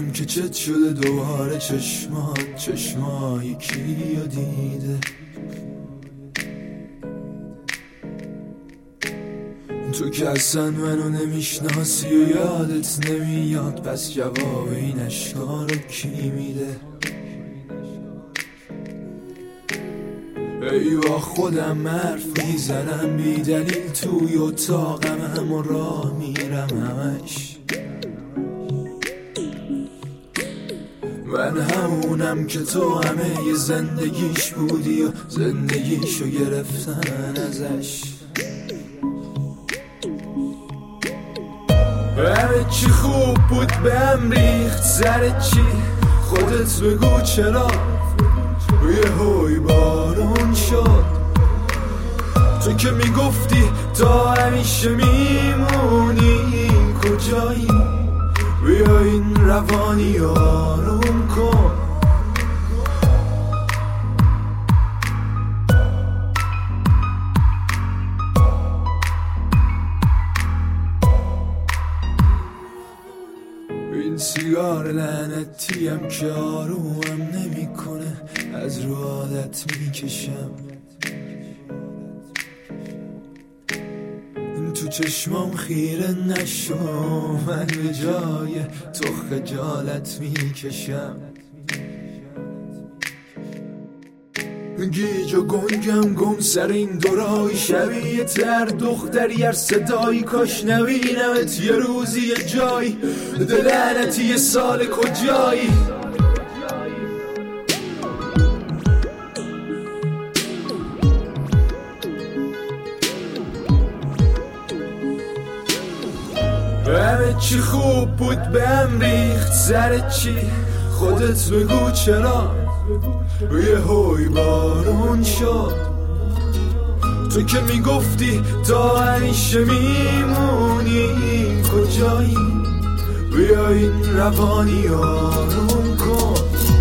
نمیدونم که چت شده دوباره چشمای کیو دیده. تو که اصلا منو نمیشناسی و یادت نمیاد، پس جواب این اشکا رو کی میده؟ ایوا خودم حرف میزنم بی دلیل توی اتاقم، همه راه میرم همش. من همونم که تو همه ی زندگیش بودی و زندگیشو گرفتن ازش. همه چی خوب بود به هم ریخت سر چی؟ خودت بگو چرا یه هوی بارون شد؟ تو که میگفتی تا همیشه میمونی، کجایی؟ بیا این روانی آروم کن. این سیگار لعنتیم که آرومم نمیکنه، از رو عادت میکشم. تو چشمام خیره نشو، من به جای تو خجالت میکشم. گیج و گنگم گم سر این دورای شبیه تر دختری هر صدایی، کاش نبینمت یه روزی یه جایی. دلعنتی یه سال کجایی؟ همه چی خوب بود به هم ریخت سر چی؟ خودت بگو چرا یه هوی بارون شد؟ تو که میگفتی تا همیشه میمونی، کجایی؟ بیا این روانی آروم کن.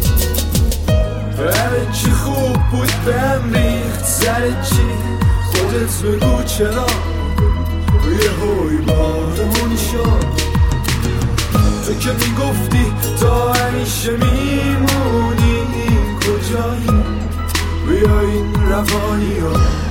همه چی خوب بود به هم ریخت سر چی؟ خودت بگو چرا یه هوی بارون شد؟ تو که میگفتی تا همیشه میمونی، کجایی؟ بیا این روانی